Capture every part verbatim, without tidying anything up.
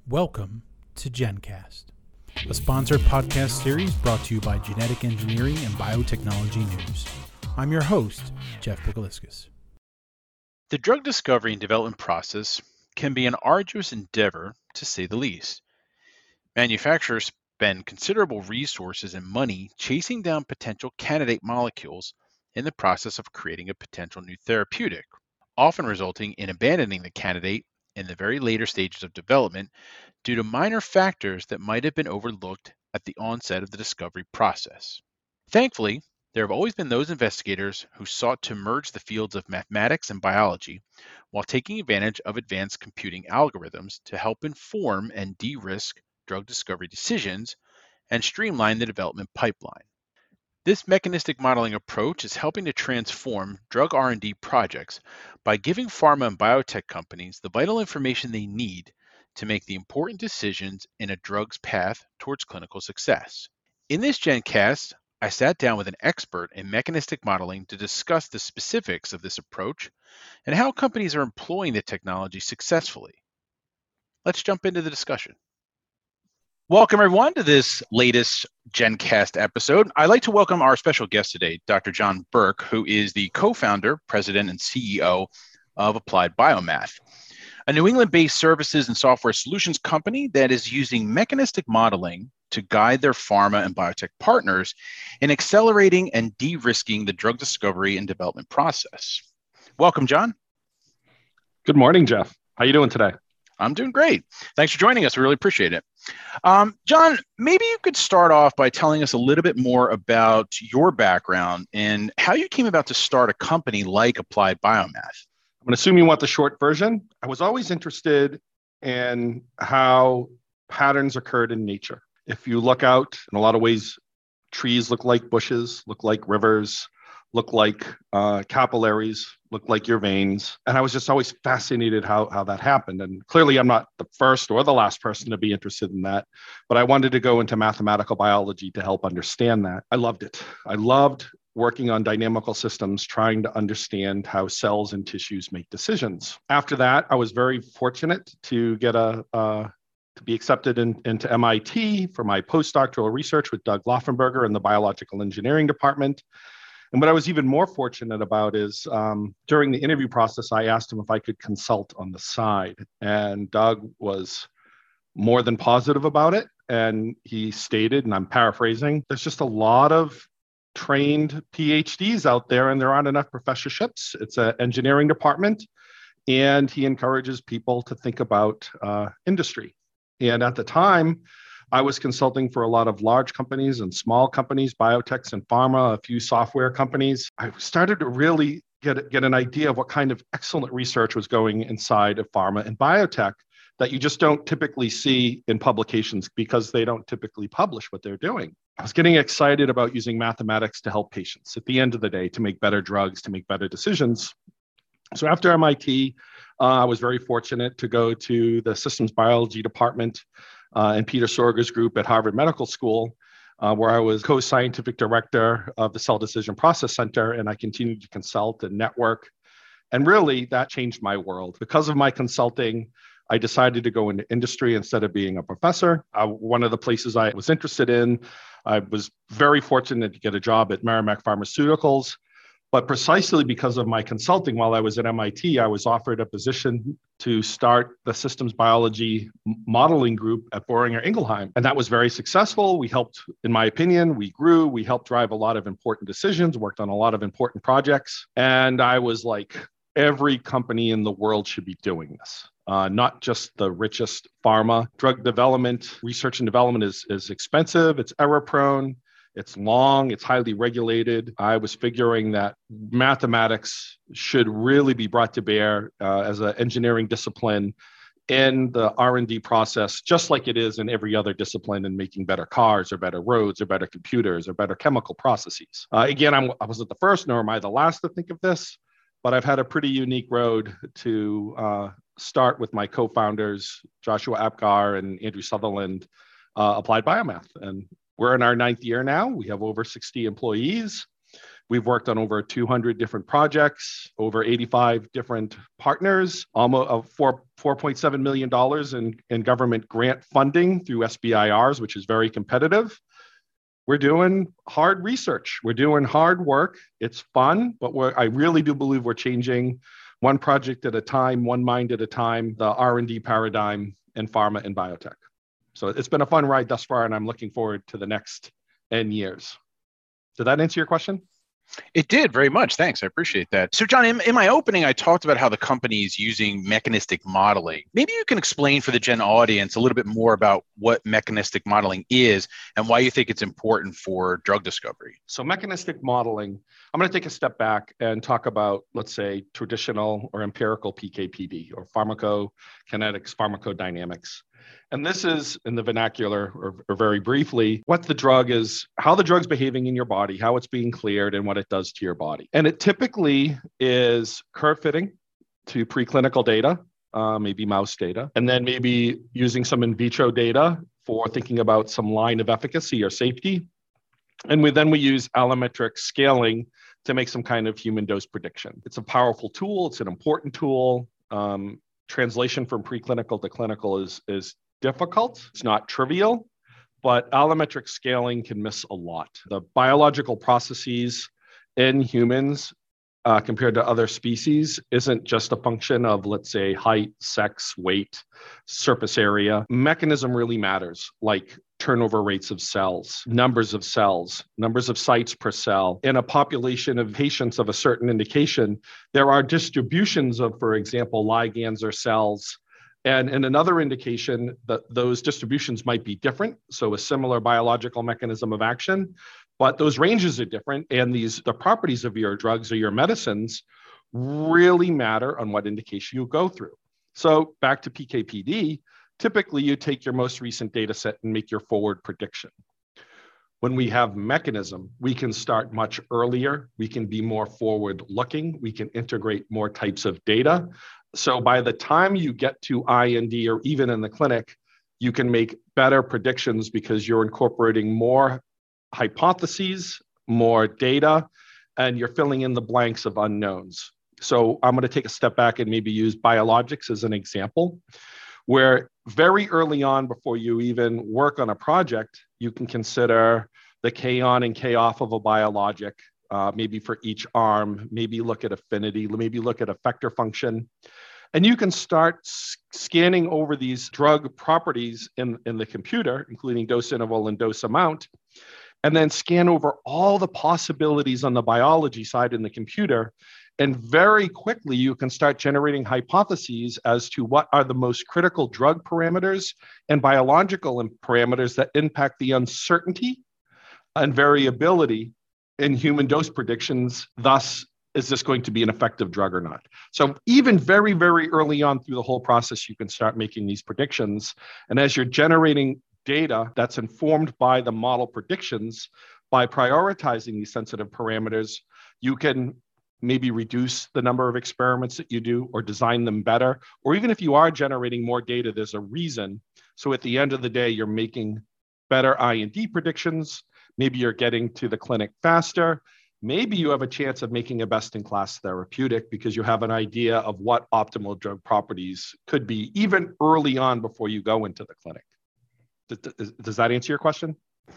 Welcome to GenCast, a sponsored podcast series brought to you by Genetic Engineering and Biotechnology News. I'm your host, Jeff Pogaliskas. The drug discovery and development process can be an arduous endeavor, to say the least. Manufacturers spend considerable resources and money chasing down potential candidate molecules in the process of creating a potential new therapeutic, often resulting in abandoning the candidate in the very later stages of development due to minor factors that might have been overlooked at the onset of the discovery process. Thankfully, there have always been those investigators who sought to merge the fields of mathematics and biology while taking advantage of advanced computing algorithms to help inform and de-risk drug discovery decisions and streamline the development pipeline. This mechanistic modeling approach is helping to transform drug R and D projects by giving pharma and biotech companies the vital information they need to make the important decisions in a drug's path towards clinical success. In this GenCast, I sat down with an expert in mechanistic modeling to discuss the specifics of this approach and how companies are employing the technology successfully. Let's jump into the discussion. Welcome, everyone, to this latest GenCast episode. I'd like to welcome our special guest today, Doctor John Burke, who is the co-founder, president, and C E O of Applied Biomath, a New England-based services and software solutions company that is using mechanistic modeling to guide their pharma and biotech partners in accelerating and de-risking the drug discovery and development process. Welcome, John. Good morning, Jeff. How are you doing today? I'm doing great. Thanks for joining us. We really appreciate it. Um, John, maybe you could start off by telling us a little bit more about your background and how you came about to start a company like Applied Biomath. I'm going to assume you want the short version. I was always interested in how patterns occurred in nature. If you look out, in a lot of ways, trees look like bushes, look like rivers, look like uh, capillaries, look like your veins. And I was just always fascinated how, how that happened. And clearly, I'm not the first or the last person to be interested in that, but I wanted to go into mathematical biology to help understand that. I loved it. I loved working on dynamical systems, trying to understand how cells and tissues make decisions. After that, I was very fortunate to get a, uh, to be accepted in, into M I T for my postdoctoral research with Doug Laufenberger in the biological engineering department. And what I was even more fortunate about is um, during the interview process, I asked him if I could consult on the side. And Doug was more than positive about it. And he stated, and I'm paraphrasing, there's just a lot of trained P H Ds out there and there aren't enough professorships. It's an engineering department. And he encourages people to think about uh, industry. And at the time, I was consulting for a lot of large companies and small companies, biotechs and pharma, a few software companies. I started to really get, get an idea of what kind of excellent research was going inside of pharma and biotech that you just don't typically see in publications because they don't typically publish what they're doing. I was getting excited about using mathematics to help patients at the end of the day, to make better drugs, to make better decisions. So after M I T, uh, I was very fortunate to go to the systems biology department Uh, and Peter Sorger's group at Harvard Medical School, uh, where I was co-scientific director of the Cell Decision Process Center, and I continued to consult and network. And really, that changed my world. Because of my consulting, I decided to go into industry instead of being a professor. Uh, one of the places I was interested in, I was very fortunate to get a job at Merrimack Pharmaceuticals. But precisely because of my consulting while I was at M I T, I was offered a position to start the systems biology modeling group at Boehringer Ingelheim. And that was very successful. We helped, in my opinion, we grew, we helped drive a lot of important decisions, worked on a lot of important projects. And I was like, every company in the world should be doing this. Uh, not just the richest pharma. Drug development, research and development is, is expensive, it's error prone. It's long, it's highly regulated. I was figuring that mathematics should really be brought to bear uh, as an engineering discipline in the R and D process, just like it is in every other discipline in making better cars or better roads or better computers or better chemical processes. Uh, again, I'm, I wasn't the first, nor am I the last to think of this, but I've had a pretty unique road to uh, start with my co-founders, Joshua Apgar and Andrew Sutherland, uh, Applied Biomath. And we're in our ninth year now. We have over sixty employees. We've worked on over two hundred different projects, over eighty-five different partners, almost uh, four, $4.7 million in, in government grant funding through S B I Rs, which is very competitive. We're doing hard research. We're doing hard work. It's fun, but we're, I really do believe we're changing one project at a time, one mind at a time, the R and D paradigm in pharma and biotech. So it's been a fun ride thus far, and I'm looking forward to the next N years. Did that answer your question? It did very much. Thanks. I appreciate that. So, John, in, in my opening, I talked about how the company is using mechanistic modeling. Maybe you can explain for the Gen audience a little bit more about what mechanistic modeling is and why you think it's important for drug discovery. So mechanistic modeling, I'm going to take a step back and talk about, let's say, traditional or empirical P K P D, or pharmacokinetics, pharmacodynamics. And this is, in the vernacular, or, or very briefly, what the drug is, how the drug's behaving in your body, how it's being cleared, and what it does to your body. And it typically is curve fitting to preclinical data, uh, maybe mouse data, and then maybe using some in vitro data for thinking about some line of efficacy or safety. And we, then we use allometric scaling to make some kind of human dose prediction. It's a powerful tool. It's an important tool. Um, translation from preclinical to clinical is, is difficult. It's not trivial, but allometric scaling can miss a lot. The biological processes in humans uh, compared to other species isn't just a function of, let's say, height, sex, weight, surface area. Mechanism really matters, like turnover rates of cells, numbers of cells, numbers of sites per cell. In a population of patients of a certain indication, there are distributions of, for example, ligands or cells. And in another indication, that those distributions might be different. So a similar biological mechanism of action, but those ranges are different. And these the properties of your drugs or your medicines really matter on what indication you go through. So back to P K P D, typically you take your most recent data set and make your forward prediction. When we have mechanism, we can start much earlier. We can be more forward looking. We can integrate more types of data. So by the time you get to I N D or even in the clinic, you can make better predictions because you're incorporating more hypotheses, more data, and you're filling in the blanks of unknowns. So I'm going to take a step back and maybe use biologics as an example, where very early on, before you even work on a project, you can consider the K on and K off of a biologic, uh, maybe for each arm, maybe look at affinity, maybe look at effector function. And you can start s- scanning over these drug properties in, in the computer, including dose interval and dose amount, and then scan over all the possibilities on the biology side in the computer. And very quickly, you can start generating hypotheses as to what are the most critical drug parameters and biological parameters that impact the uncertainty and variability in human dose predictions. Thus, is this going to be an effective drug or not? So even very, very early on through the whole process, you can start making these predictions. And as you're generating data that's informed by the model predictions, by prioritizing these sensitive parameters, you can maybe reduce the number of experiments that you do or design them better. Or even if you are generating more data, there's a reason. So at the end of the day, you're making better I N D predictions. Maybe you're getting to the clinic faster. Maybe you have a chance of making a best-in-class therapeutic because you have an idea of what optimal drug properties could be even early on before you go into the clinic. Does, does that answer your question?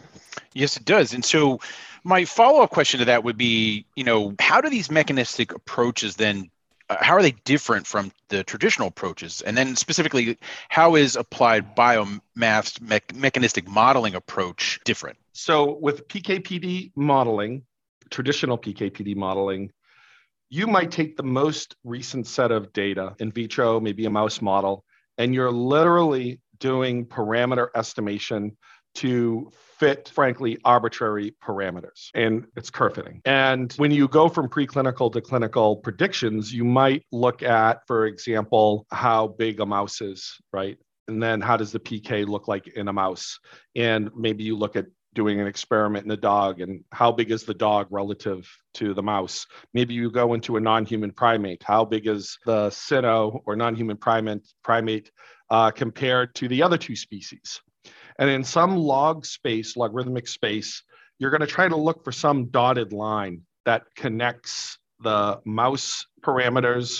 Yes, it does. And so my follow-up question to that would be, you know, how do these mechanistic approaches then, uh, how are they different from the traditional approaches? And then specifically, how is applied biomass me- mechanistic modeling approach different? So with P K P D modeling, traditional P K P D modeling, you might take the most recent set of data, in vitro, maybe a mouse model, and you're literally doing parameter estimation to fit, frankly, arbitrary parameters. And it's curve fitting. And when you go from preclinical to clinical predictions, you might look at, for example, how big a mouse is, right? And then how does the P K look like in a mouse? And maybe you look at doing an experiment in a dog and how big is the dog relative to the mouse? Maybe you go into a non-human primate. How big is the cyno or non-human primate, primate uh, compared to the other two species? And in some log space, logarithmic space, you're going to try to look for some dotted line that connects the mouse parameters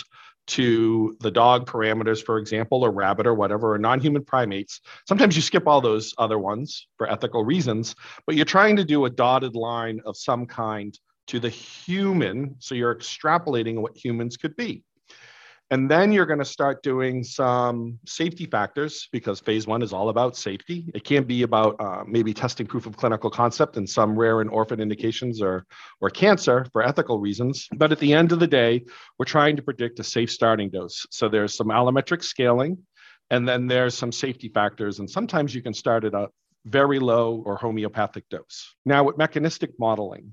to the dog parameters, for example, or rabbit or whatever, or non-human primates. Sometimes you skip all those other ones for ethical reasons, but you're trying to do a dotted line of some kind to the human. So you're extrapolating what humans could be. And then you're going to start doing some safety factors, because phase one is all about safety. It can be about uh, maybe testing proof of clinical concept in some rare and orphan indications or, or cancer for ethical reasons. But at the end of the day, we're trying to predict a safe starting dose. So there's some allometric scaling, and then there's some safety factors. And sometimes you can start at a very low or homeopathic dose. Now, with mechanistic modeling,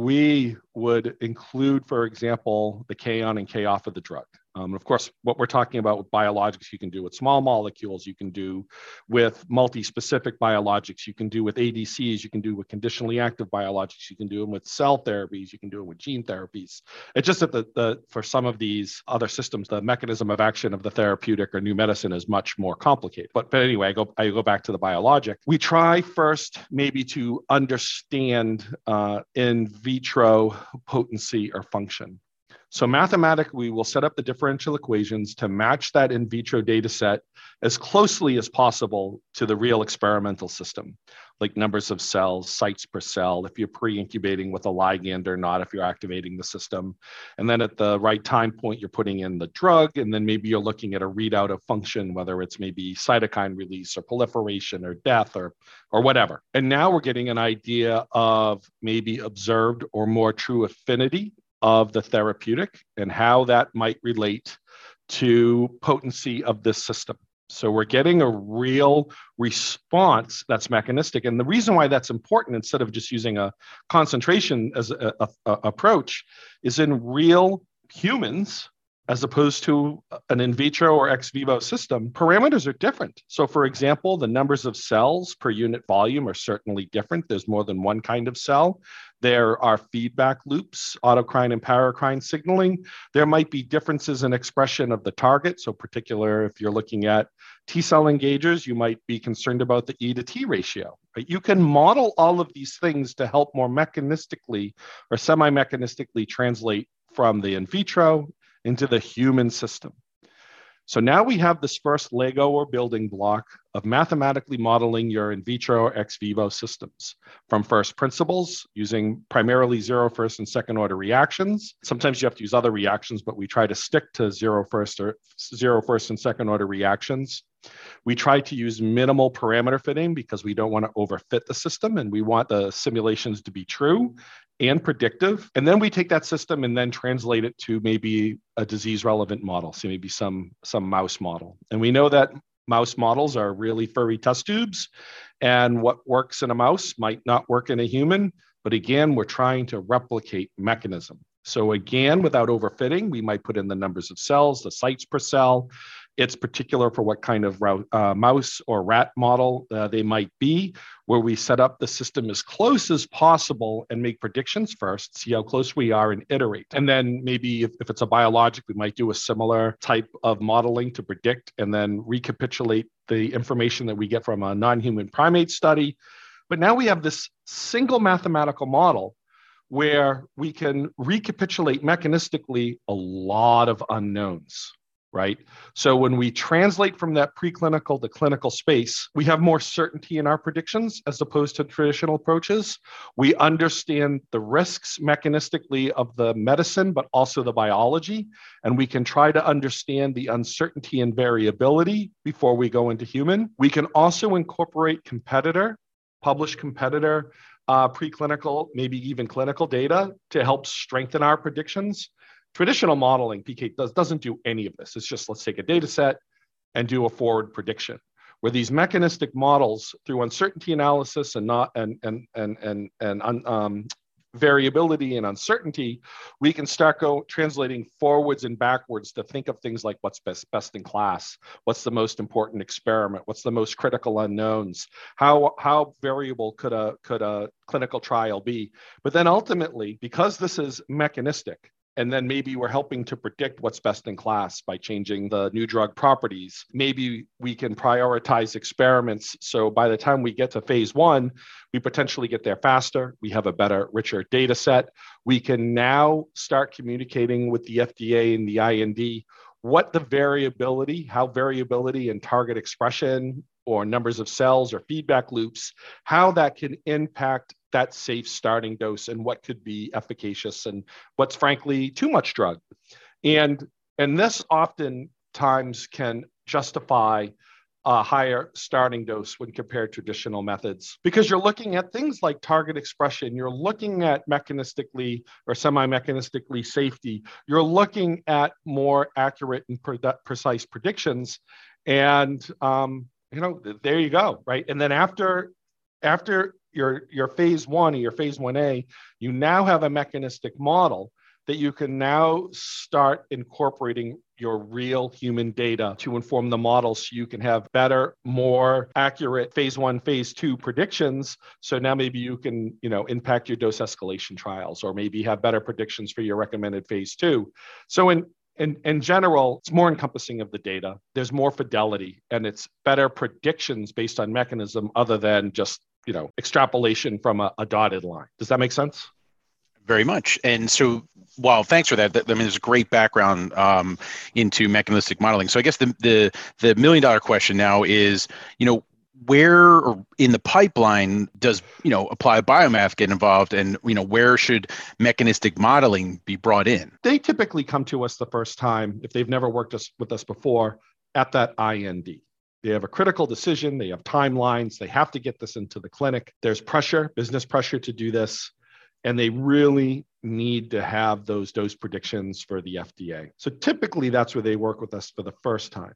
we would include, for example, the K on and K off of the drug. Um, of course, what we're talking about with biologics, you can do with small molecules, you can do with multi-specific biologics, you can do with A D Cs, you can do with conditionally active biologics, you can do them with cell therapies, you can do it with gene therapies. It's just that the, the for some of these other systems, the mechanism of action of the therapeutic or new medicine is much more complicated. But, but anyway, I go, I go back to the biologic. We try first maybe to understand uh, in vitro potency or function. So mathematically, we will set up the differential equations to match that in vitro data set as closely as possible to the real experimental system, like numbers of cells, sites per cell, if you're pre-incubating with a ligand or not, if you're activating the system. And then at the right time point, you're putting in the drug, and then maybe you're looking at a readout of function, whether it's maybe cytokine release or proliferation or death or, or whatever. And now we're getting an idea of maybe observed or more true affinity of the therapeutic and how that might relate to potency of this system. So we're getting a real response that's mechanistic. And the reason why that's important, instead of just using a concentration as a, a, a approach, is in real humans, as opposed to an in vitro or ex vivo system, parameters are different. So for example, the numbers of cells per unit volume are certainly different. There's more than one kind of cell. There are feedback loops, autocrine and paracrine signaling. There might be differences in expression of the target. So particular, if you're looking at T cell engagers, you might be concerned about the E to T ratio. Right? You can model all of these things to help more mechanistically or semi-mechanistically translate from the in vitro into the human system. So now we have this first Lego or building block of mathematically modeling your in vitro or ex vivo systems from first principles using primarily zero first and second order reactions. Sometimes you have to use other reactions, but we try to stick to zero first or zero first and second order reactions. We try to use minimal parameter fitting because we don't want to overfit the system, and we want the simulations to be true and predictive. And then we take that system and then translate it to maybe a disease relevant model. So maybe some, some mouse model. And we know that mouse models are really furry test tubes, and what works in a mouse might not work in a human. But again, we're trying to replicate mechanism. So again, without overfitting, we might put in the numbers of cells, the sites per cell. It's particular for what kind of uh, mouse or rat model uh, they might be, where we set up the system as close as possible and make predictions first, see how close we are and iterate. And then maybe if, if it's a biologic, we might do a similar type of modeling to predict and then recapitulate the information that we get from a non-human primate study. But now we have this single mathematical model where we can recapitulate mechanistically a lot of unknowns, right? So when we translate from that preclinical to clinical space, we have more certainty in our predictions as opposed to traditional approaches. We understand the risks mechanistically of the medicine, but also the biology, and we can try to understand the uncertainty and variability before we go into human. We can also incorporate competitor, published competitor, Uh, preclinical, maybe even clinical data to help strengthen our predictions. Traditional modeling, P K, does, doesn't do any of this. It's just, let's take a data set and do a forward prediction. Where these mechanistic models, through uncertainty analysis and not and and and and and um, variability and uncertainty, we can start go translating forwards and backwards to think of things like what's best best in class, what's the most important experiment, what's the most critical unknowns, how how variable could a could a clinical trial be. But then ultimately, because this is mechanistic, And then maybe we're helping to predict what's best in class by changing the new drug properties. Maybe we can prioritize experiments. So by the time we get to phase one, we potentially get there faster. We have a better, richer data set. We can now start communicating with the F D A and the I N D what the variability, how variability in target expression or numbers of cells or feedback loops, how that can impact that safe starting dose and what could be efficacious and what's frankly too much drug. And, and this oftentimes can justify a higher starting dose when compared to traditional methods, because you're looking at things like target expression, you're looking at mechanistically or semi-mechanistically safety, you're looking at more accurate and pre- precise predictions. And, um, you know, there you go, right? And then after, after your, your phase one or your phase one A, you now have a mechanistic model that you can now start incorporating your real human data to inform the model so you can have better, more accurate phase one, phase two predictions. So now maybe you can, you know, impact your dose escalation trials, or maybe have better predictions for your recommended phase two. So in In, in general, it's more encompassing of the data. There's more fidelity, and it's better predictions based on mechanism other than just, you know, extrapolation from a, a dotted line. Does that make sense? Very much. And so, well, thanks for that. I mean, there's a great background um, into mechanistic modeling. So I guess the, the the million dollar question now is, you know, where or in the pipeline does, you know, applied biomath get involved, and, you know, where should mechanistic modeling be brought in? They typically come to us the first time, if they've never worked us, with us before, at that I N D. They have a critical decision, they have timelines, they have to get this into the clinic. There's pressure, business pressure to do this, and they really need to have those dose predictions for the F D A. So typically that's where they work with us for the first time.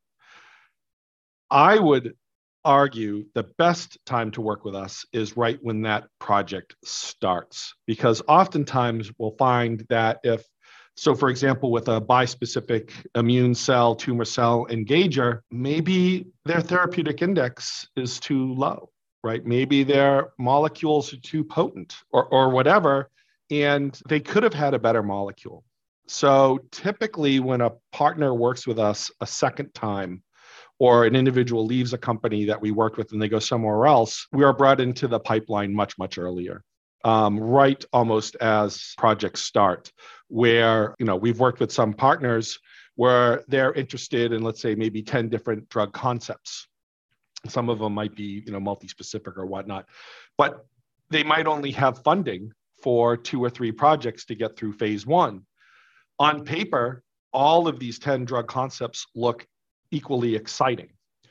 I would argue the best time to work with us is right when that project starts, because oftentimes we'll find that if, so for example, with a bispecific immune cell, tumor cell engager, maybe their therapeutic index is too low, right? Maybe their molecules are too potent or, or whatever, and they could have had a better molecule. So typically when a partner works with us a second time, or an individual leaves a company that we worked with and they go somewhere else, we are brought into the pipeline much, much earlier, um, right almost as projects start, where, you know, we've worked with some partners where they're interested in, let's say, maybe ten different drug concepts. Some of them might be, you know, multi-specific or whatnot, but they might only have funding for two or three projects to get through phase one. On paper, all of these ten drug concepts look equally exciting.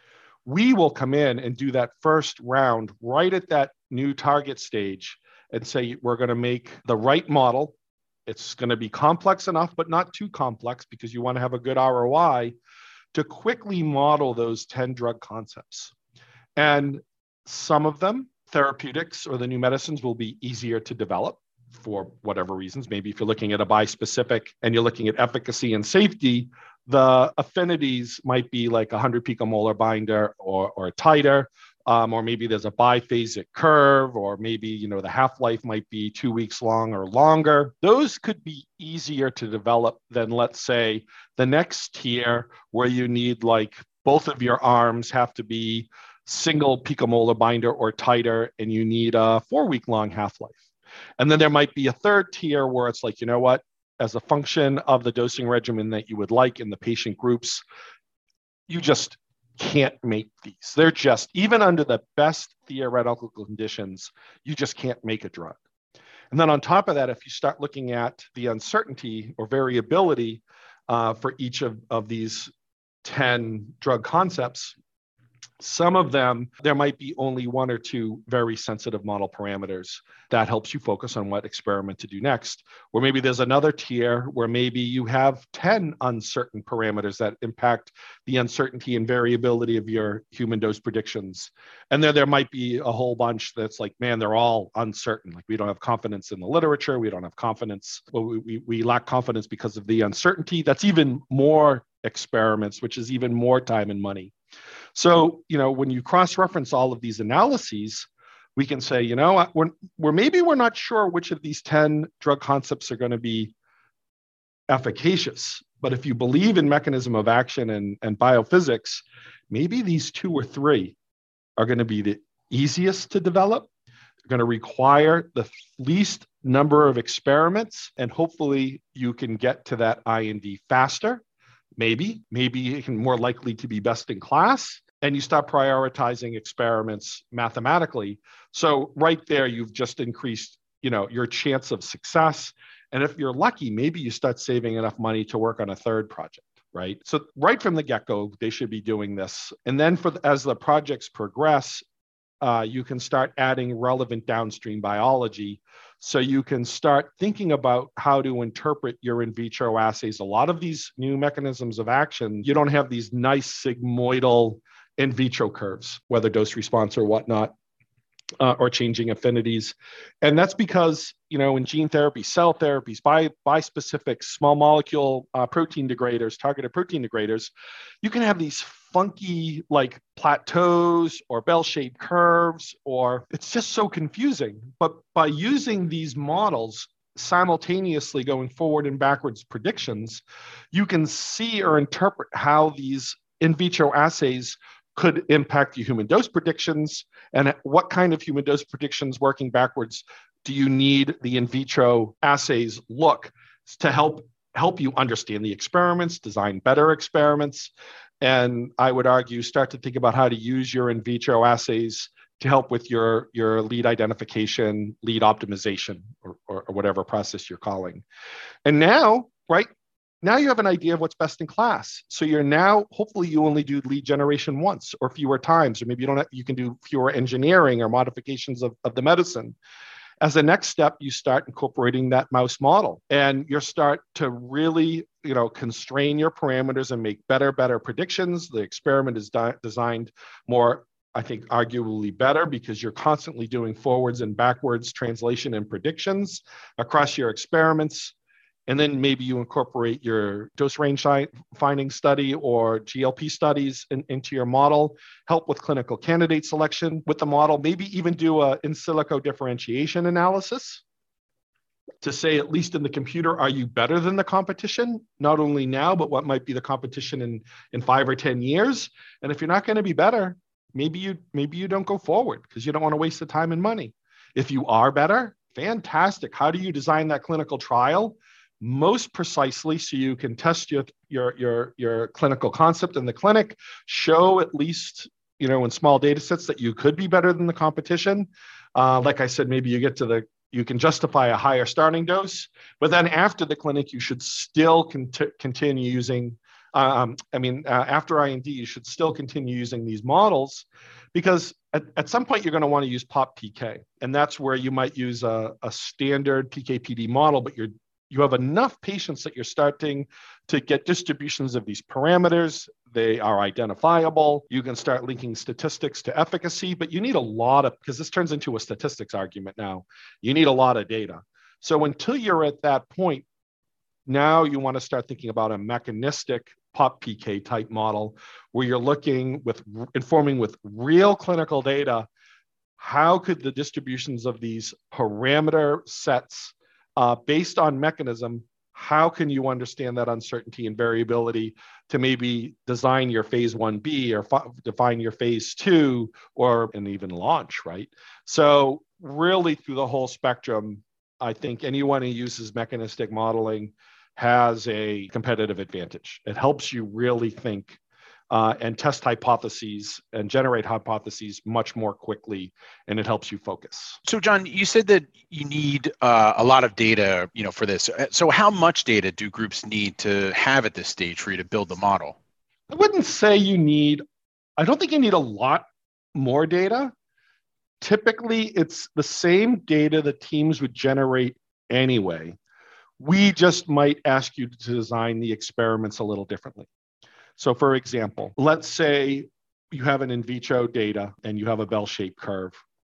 We will come in and do that first round right at that new target stage and say, we're going to make the right model. It's going to be complex enough, but not too complex, because you want to have a good R O I to quickly model those ten drug concepts. And some of them, therapeutics or the new medicines, will be easier to develop for whatever reasons. Maybe if you're looking at a bispecific and you're looking at efficacy and safety, the affinities might be like a one hundred picomolar binder or, or tighter, um, or maybe there's a biphasic curve, or maybe, you know, the half-life might be two weeks long or longer. Those could be easier to develop than, let's say, the next tier where you need, like, both of your arms have to be single picomolar binder or tighter, and you need a four-week long half-life. And then there might be a third tier where it's like, you know what, as a function of the dosing regimen that you would like in the patient groups, you just can't make these. They're just, even under the best theoretical conditions, you just can't make a drug. And then on top of that, if you start looking at the uncertainty or variability uh, for each of, of these ten drug concepts, some of them, there might be only one or two very sensitive model parameters that helps you focus on what experiment to do next. Or maybe there's another tier where maybe you have ten uncertain parameters that impact the uncertainty and variability of your human dose predictions. And then there might be a whole bunch that's like, man, they're all uncertain. Like, we don't have confidence in the literature. We don't have confidence. Well, we, we, we lack confidence because of the uncertainty. That's even more experiments, which is even more time and money. So, you know, when you cross-reference all of these analyses, we can say, you know, we're, we're maybe we're not sure which of these ten drug concepts are going to be efficacious. But if you believe in mechanism of action and, and biophysics, maybe these two or three are going to be the easiest to develop. They're going to require the least number of experiments, and hopefully you can get to that I N D faster. Maybe, maybe it can more likely to be best in class, and you start prioritizing experiments mathematically. So right there, you've just increased, you know, your chance of success. And if you're lucky, maybe you start saving enough money to work on a third project, right? So right from the get-go, they should be doing this. And then for the, as the projects progress, uh, you can start adding relevant downstream biology. So you can start thinking about how to interpret your in vitro assays. A lot of these new mechanisms of action, you don't have these nice sigmoidal in vitro curves, whether dose response or whatnot. Uh, or changing affinities. And that's because, you know, in gene therapy, cell therapies, bi- bispecific small molecule uh, protein degraders, targeted protein degraders, you can have these funky like plateaus or bell-shaped curves, or it's just so confusing. But by using these models simultaneously going forward and backwards predictions, you can see or interpret how these in vitro assays could impact your human dose predictions, and what kind of human dose predictions working backwards do you need the in vitro assays look to help help you understand the experiments, design better experiments, and I would argue start to think about how to use your in vitro assays to help with your, your lead identification, lead optimization, or, or, or whatever process you're calling. And now, right, now you have an idea of what's best in class. So you're now, hopefully you only do lead generation once or fewer times, or maybe you don't have, you can do fewer engineering or modifications of, of the medicine. As a next step, you start incorporating that mouse model, and you start to really, you know, constrain your parameters and make better, better predictions. The experiment is di- designed more, I think, arguably better, because you're constantly doing forwards and backwards translation and predictions across your experiments. And then maybe you incorporate your dose range finding study or G L P studies in, into your model, help with clinical candidate selection with the model, maybe even do a in silico differentiation analysis to say, at least in the computer, are you better than the competition? Not only now, but what might be the competition in, in five or ten years. And if you're not going to be better, maybe you, maybe you don't go forward because you don't want to waste the time and money. If you are better, fantastic. How do you design that clinical trial most precisely so you can test your, your, your, your clinical concept in the clinic, show at least, you know, in small data sets that you could be better than the competition. Uh, like I said, maybe you get to the, you can justify a higher starting dose, but then after the clinic, you should still cont- continue using, um, I mean, uh, after I N D, you should still continue using these models, because at, at some point you're going to want to use pop P K. And that's where you might use a, a standard P K P D model, but you're you have enough patients that you're starting to get distributions of these parameters. They are identifiable. You can start linking statistics to efficacy, but you need a lot of, because this turns into a statistics argument now, you need a lot of data. So until you're at that point, now you want to start thinking about a mechanistic pop P K type model where you're looking with, informing with real clinical data, how could the distributions of these parameter sets Uh, based on mechanism, how can you understand that uncertainty and variability to maybe design your phase one B or f- define your phase two or and even launch, right? So really through the whole spectrum, I think anyone who uses mechanistic modeling has a competitive advantage. It helps you really think uh, and test hypotheses and generate hypotheses much more quickly, and it helps you focus. So, John, you said that you need uh, a lot of data, you know, for this. So, how much data do groups need to have at this stage for you to build the model? I wouldn't say you need. I don't think you need a lot more data. Typically, it's the same data that teams would generate anyway. We just might ask you to design the experiments a little differently. So for example, let's say you have an in vitro data and you have a bell-shaped curve,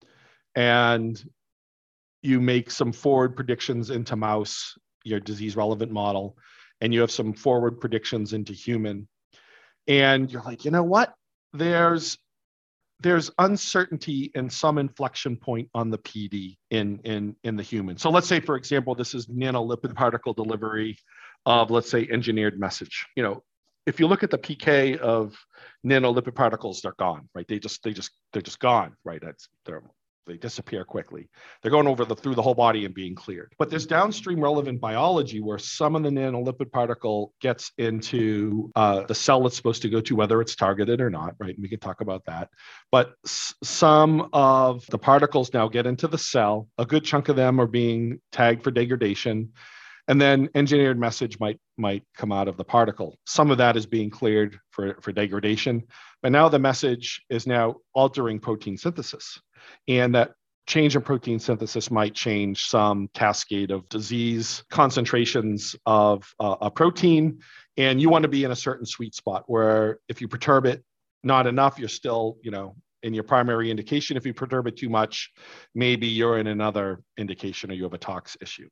and you make some forward predictions into mouse, your disease-relevant model, and you have some forward predictions into human. And you're like, you know what? There's there's uncertainty in some inflection point on the P D in, in, in the human. So let's say, for example, this is nanolipid particle delivery of, let's say, engineered message. You know, if you look at the P K of nanolipid particles, they're gone, right? They just, they just, they're just gone, right? That's, they're, they disappear quickly. They're going over the through the whole body and being cleared. But there's downstream relevant biology where some of the nanolipid particle gets into uh, the cell it's supposed to go to, whether it's targeted or not, right? And we can talk about that. But s- some of the particles now get into the cell. A good chunk of them are being tagged for degradation. And then engineered message might might come out of the particle. Some of that is being cleared for, for degradation. But now the message is now altering protein synthesis. And that change in protein synthesis might change some cascade of disease concentrations of uh, a protein. And you want to be in a certain sweet spot where if you perturb it not enough, you're still, you know, in your primary indication. If you perturb it too much, maybe you're in another indication or you have a tox issue.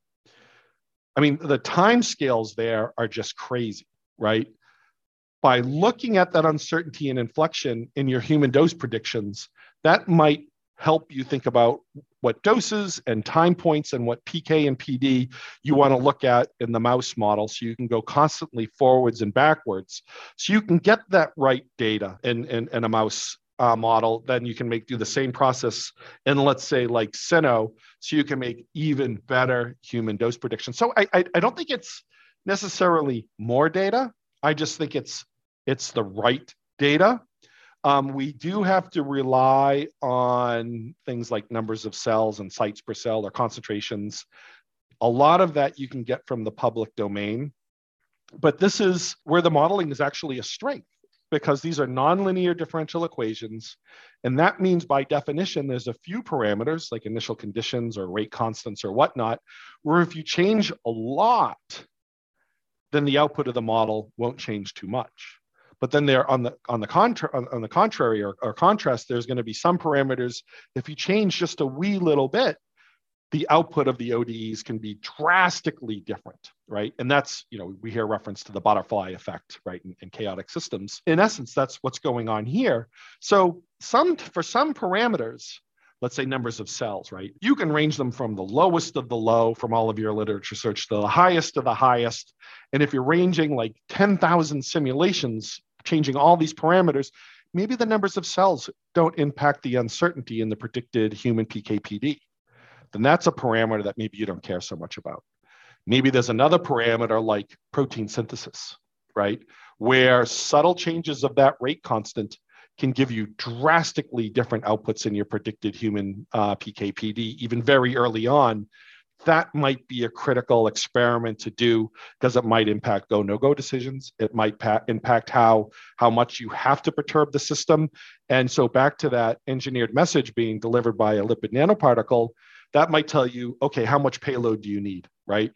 I mean, the time scales there are just crazy, right? By looking at that uncertainty and inflection in your human dose predictions, that might help you think about what doses and time points and what P K and P D you want to look at in the mouse model, so you can go constantly forwards and backwards. So you can get that right data in, in, in a mouse uh, model, then you can make do the same process in, let's say, like Cyno, so you can make even better human dose predictions. So I, I, I don't think it's necessarily more data. I just think it's it's the right data. Um, we do have to rely on things like numbers of cells and sites per cell or concentrations. A lot of that you can get from the public domain, but this is where the modeling is actually a strength, because these are nonlinear differential equations. And that means by definition, there's a few parameters like initial conditions or rate constants or whatnot, where if you change a lot, then the output of the model won't change too much. But then there on the on the contra- on, on the contrary or, or contrast, there's going to be some parameters. If you change just a wee little bit, the output of the O D Es can be drastically different, right? And that's, you know, we hear reference to the butterfly effect, right, in, in chaotic systems. In essence, that's what's going on here. So some for some parameters, let's say numbers of cells, right? You can range them from the lowest of the low from all of your literature search to the highest of the highest. And if you're ranging like ten thousand simulations, changing all these parameters, maybe the numbers of cells don't impact the uncertainty in the predicted human P K P D. Then that's a parameter that maybe you don't care so much about. Maybe there's another parameter like protein synthesis, right? Where subtle changes of that rate constant can give you drastically different outputs in your predicted human uh, P K P D, even very early on. That might be a critical experiment to do because it might impact go, no-go decisions. It might pa- impact how, how much you have to perturb the system. And so back to that engineered message being delivered by a lipid nanoparticle, that might tell you, okay, how much payload do you need, right?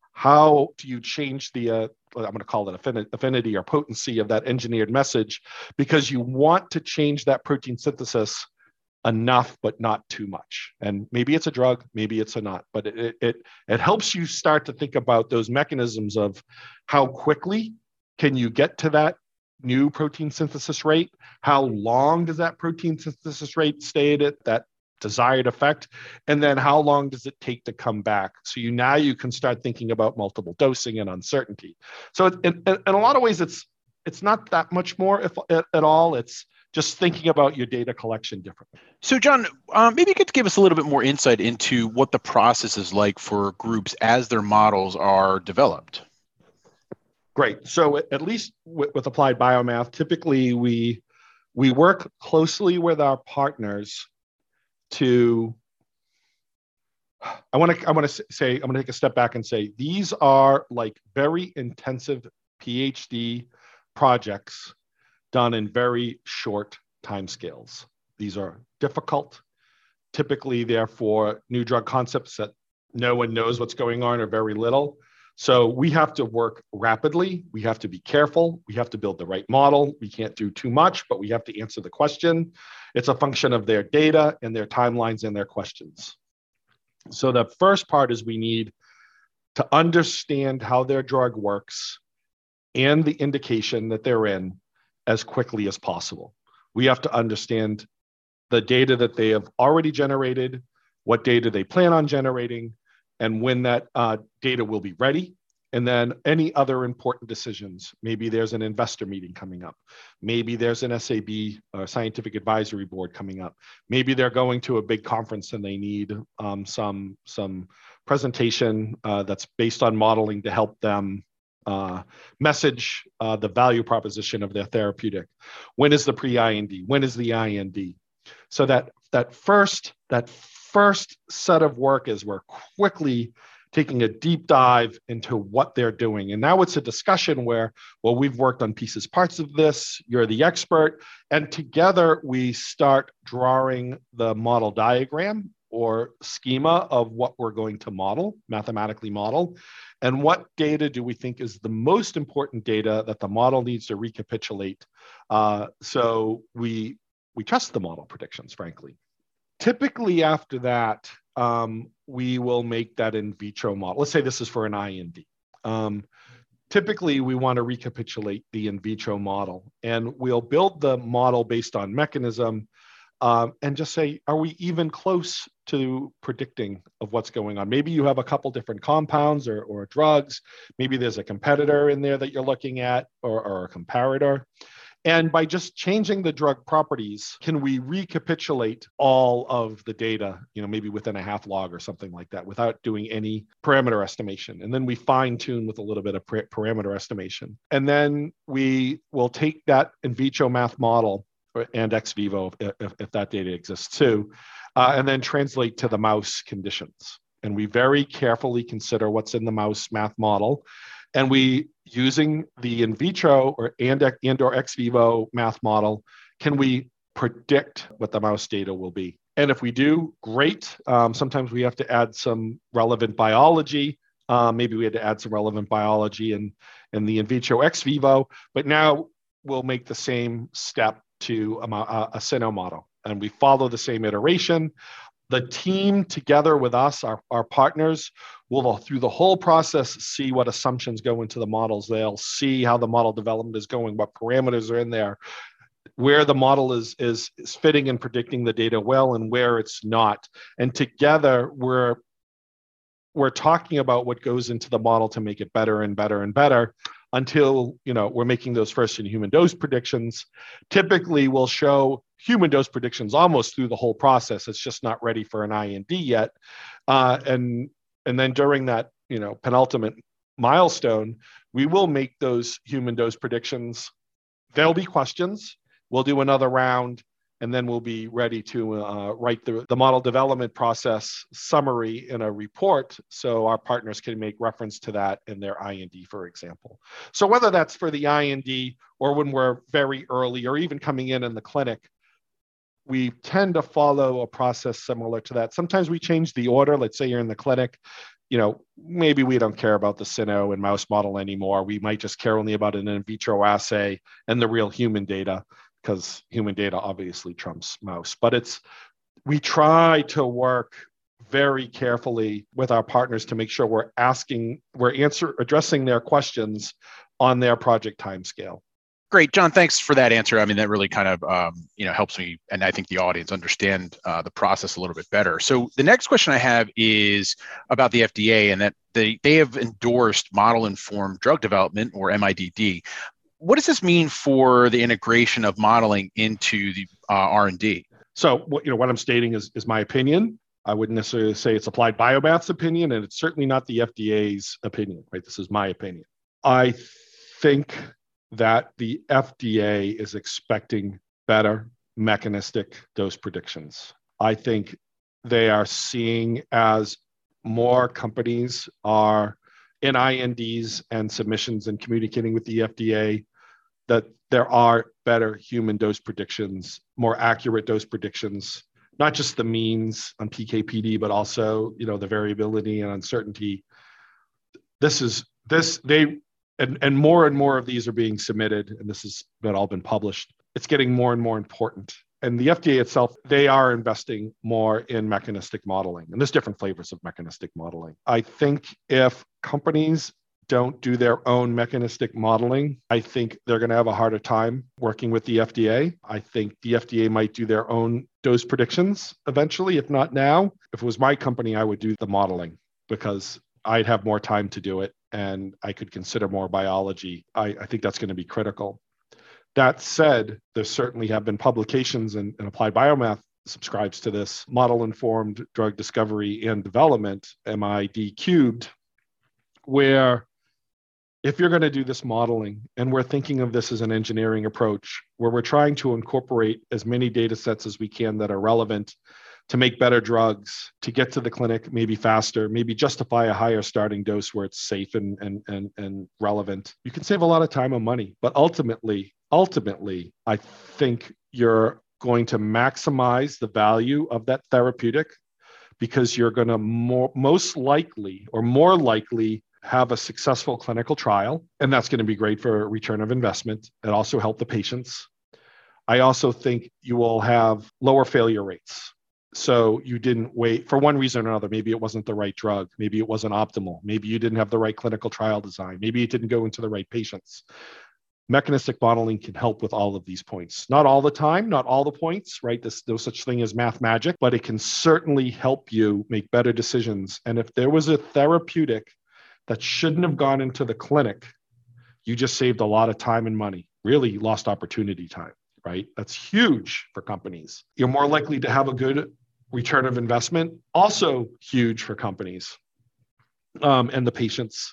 How do you change the, uh, I'm going to call it affinity or potency of that engineered message, because you want to change that protein synthesis enough, but not too much. And maybe it's a drug, maybe it's a not, but it, it, it helps you start to think about those mechanisms of how quickly can you get to that new protein synthesis rate? How long does that protein synthesis rate stay at it, that desired effect? And then how long does it take to come back? So you now you can start thinking about multiple dosing and uncertainty. So it, in, in a lot of ways, it's it's not that much more if, at all. It's just thinking about your data collection differently. So John, um, maybe you could give us a little bit more insight into what the process is like for groups as their models are developed. Great. So at least with, with Applied Biomath, typically we we work closely with our partners to, I want to I want to say, I'm going to take a step back and say, these are like very intensive PhD projects done in very short timescales. These are difficult. Typically, therefore, new drug concepts that no one knows what's going on or very little. So we have to work rapidly. We have to be careful. We have to build the right model. We can't do too much, but we have to answer the question. It's a function of their data and their timelines and their questions. So the first part is we need to understand how their drug works and the indication that they're in as quickly as possible. We have to understand the data that they have already generated, what data they plan on generating, and when that uh, data will be ready. And then any other important decisions. Maybe there's an investor meeting coming up. Maybe there's an S A B, uh, scientific advisory board coming up. Maybe they're going to a big conference and they need um, some, some presentation uh, that's based on modeling to help them uh, message uh, the value proposition of their therapeutic. When is the pre-I N D? When is the I N D? So that, that first, that first set of work is we're quickly taking a deep dive into what they're doing. And now it's a discussion where, well, we've worked on pieces, parts of this, you're the expert, and together we start drawing the model diagram or schema of what we're going to model, mathematically model, and what data do we think is the most important data that the model needs to recapitulate. Uh, so we, we trust the model predictions, frankly. Typically after that, um, we will make that in vitro model. Let's say this is for an I N D. Um, typically, we want to recapitulate the in vitro model, and we'll build the model based on mechanism um, and just say, are we even close to predicting of what's going on? Maybe you have a couple different compounds or, or drugs. Maybe there's a competitor in there that you're looking at or, or a comparator. And by just changing the drug properties, can we recapitulate all of the data, you know, maybe within a half log or something like that without doing any parameter estimation? And then we fine tune with a little bit of parameter estimation. And then we will take that in vitro math model and ex vivo, if, if that data exists too, uh, and then translate to the mouse conditions. And we very carefully consider what's in the mouse math model. And we, using the in vitro or and, and or ex vivo math model, can we predict what the mouse data will be? And if we do, great. Um, sometimes we have to add some relevant biology. Uh, maybe we had to add some relevant biology in, in the in vitro ex vivo, but now we'll make the same step to a, a, a cyno model. And we follow the same iteration. The team together with us, our, our partners, will through the whole process see what assumptions go into the models. They'll see how the model development is going, what parameters are in there, where the model is, is, is fitting and predicting the data well and where it's not. And together we're, we're talking about what goes into the model to make it better and better and better until, you know, we're making those first in human dose predictions. Typically we'll show human dose predictions almost through the whole process. It's just not ready for an I N D yet. Uh, and, and then during that, you know, penultimate milestone, we will make those human dose predictions. There'll be questions. We'll do another round, and then we'll be ready to uh, write the, the model development process summary in a report so our partners can make reference to that in their I N D, for example. So whether that's for the I N D or when we're very early or even coming in in the clinic, we tend to follow a process similar to that. Sometimes we change the order. Let's say you're in the clinic, you know, maybe we don't care about the cyno and mouse model anymore. We might just care only about an in vitro assay and the real human data, because human data obviously trumps mouse. But it's, we try to work very carefully with our partners to make sure we're asking, we're answer, addressing their questions on their project timescale. Great, John, thanks for that answer. I mean, that really kind of, um, you know, helps me, and I think the audience understand uh, the process a little bit better. So the next question I have is about the F D A, and that they, they have endorsed model-informed drug development, or M I D D. What does this mean for the integration of modeling into the uh, R and D? So, what, you know, what I'm stating is, is my opinion. I wouldn't necessarily say it's Applied Biomath's opinion, and it's certainly not the F D A's opinion, right? This is my opinion. I think that the F D A is expecting better mechanistic dose predictions. I think they are seeing, as more companies are in I N Ds and submissions and communicating with the F D A, that there are better human dose predictions, more accurate dose predictions, not just the means on P K P D, but also, you know, the variability and uncertainty. This is, this, they, And, and more and more of these are being submitted, and this has been all been published. It's getting more and more important. And the F D A itself, they are investing more in mechanistic modeling, and there's different flavors of mechanistic modeling. I think if companies don't do their own mechanistic modeling, I think they're going to have a harder time working with the F D A. I think the F D A might do their own dose predictions eventually, if not now. If it was my company, I would do the modeling because I'd have more time to do it. and I could consider more biology, I, I think that's going to be critical. That said, there certainly have been publications, and, and Applied Biomath subscribes to this, model-informed drug discovery and development, M I D cubed, where if you're going to do this modeling, and we're thinking of this as an engineering approach, where we're trying to incorporate as many data sets as we can that are relevant to make better drugs, to get to the clinic maybe faster, maybe justify a higher starting dose where it's safe and, and, and, and relevant, you can save a lot of time and money. But ultimately, ultimately, I think you're going to maximize the value of that therapeutic, because you're going to more, most likely or more likely have a successful clinical trial, and that's going to be great for return of investment and also help the patients. I also think you will have lower failure rates. So you didn't wait for one reason or another. Maybe it wasn't the right drug. Maybe it wasn't optimal. Maybe you didn't have the right clinical trial design. Maybe it didn't go into the right patients. Mechanistic modeling can help with all of these points. Not all the time, not all the points, right? There's no such thing as math magic, but it can certainly help you make better decisions. And if there was a therapeutic that shouldn't have gone into the clinic, you just saved a lot of time and money, really lost opportunity time, right? That's huge for companies. You're more likely to have a good return of investment, also huge for companies um, and the patients.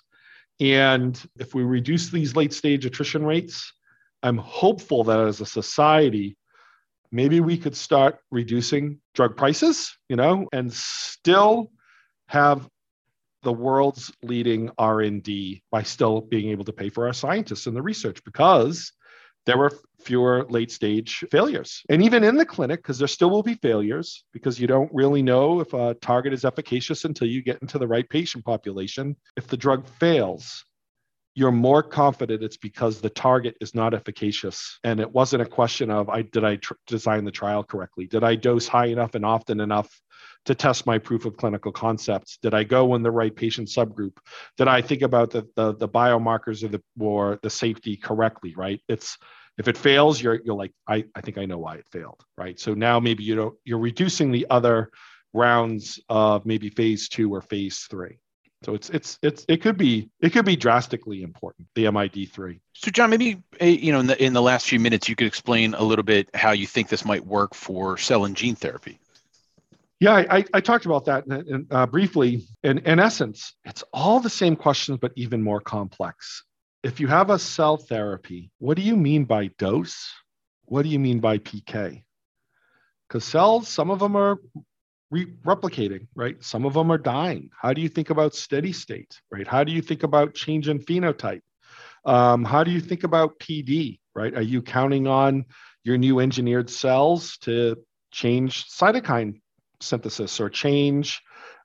And if we reduce these late stage attrition rates, I'm hopeful that as a society, maybe we could start reducing drug prices, you know, and still have the world's leading R and D by still being able to pay for our scientists and the research, because there were fewer late stage failures. And even in the clinic, because there still will be failures, because you don't really know if a target is efficacious until you get into the right patient population. If the drug fails, you're more confident it's because the target is not efficacious. And it wasn't a question of, I did I tr- design the trial correctly? Did I dose high enough and often enough to test my proof of clinical concepts? Did I go in the right patient subgroup? Did I think about the, the, the biomarkers or the, or the safety correctly, right? It's, if it fails, you're, you're like, I, I think I know why it failed, right? So now maybe you don't, you're reducing the other rounds of maybe phase two or phase three. So it's it's it's it could be it could be drastically important, the M I D three. So John, maybe you know in the in the last few minutes you could explain a little bit how you think this might work for cell and gene therapy. Yeah, I, I talked about that in, in, uh, briefly. In, in essence, it's all the same questions, but even more complex. If you have a cell therapy, what do you mean by dose? What do you mean by P K? Because cells, some of them are re- replicating, right? Some of them are dying. How do you think about steady state, right? How do you think about change in phenotype? Um, how do you think about P D, right? Are you counting on your new engineered cells to change cytokine synthesis or change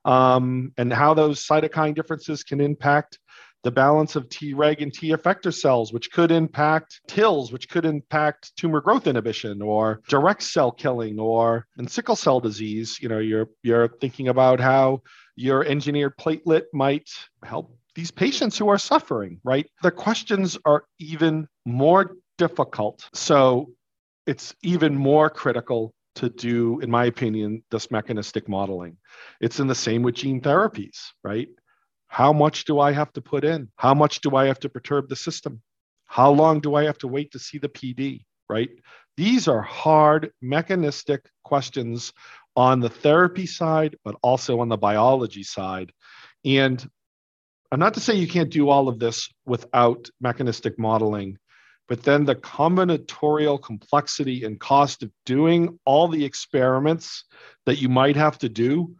um, and how those cytokine differences can impact the balance of Treg and T effector cells, which could impact T I Ls, which could impact tumor growth inhibition or direct cell killing, or in sickle cell disease, you know, you're you're thinking about how your engineered platelet might help these patients who are suffering, right? The questions are even more difficult. So it's even more critical to do, in my opinion, this mechanistic modeling. It's in the same with gene therapies, right? How much do I have to put in? How much do I have to perturb the system? How long do I have to wait to see the P D, right? These are hard mechanistic questions on the therapy side, but also on the biology side. And I'm not to say you can't do all of this without mechanistic modeling, but then the combinatorial complexity and cost of doing all the experiments that you might have to do,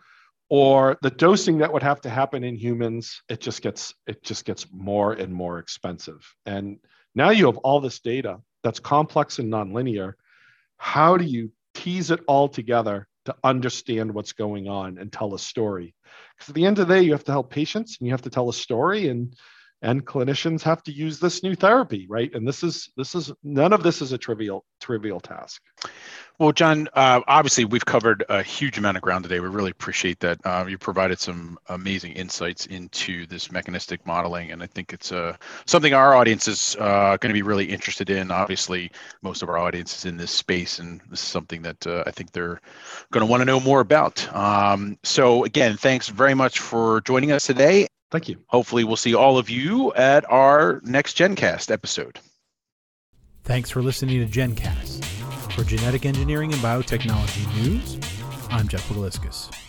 or the dosing that would have to happen in humans, it just gets it just gets more and more expensive. And now you have all this data that's complex and nonlinear. How do you tease it all together to understand what's going on and tell a story? Because at the end of the day, you have to help patients and you have to tell a story, and and clinicians have to use this new therapy, right? And this is this is none of this is a trivial trivial task. Well, John, uh, obviously we've covered a huge amount of ground today. We really appreciate that. Uh, you provided some amazing insights into this mechanistic modeling, and I think it's uh, something our audience is uh, going to be really interested in. Obviously, most of our audience is in this space, and this is something that uh, I think they're going to want to know more about. Um, so again, thanks very much for joining us today. Thank you. Hopefully we'll see all of you at our next GenCast episode. Thanks for listening to GenCast. For genetic engineering and biotechnology news, I'm Jeff Pogliskas.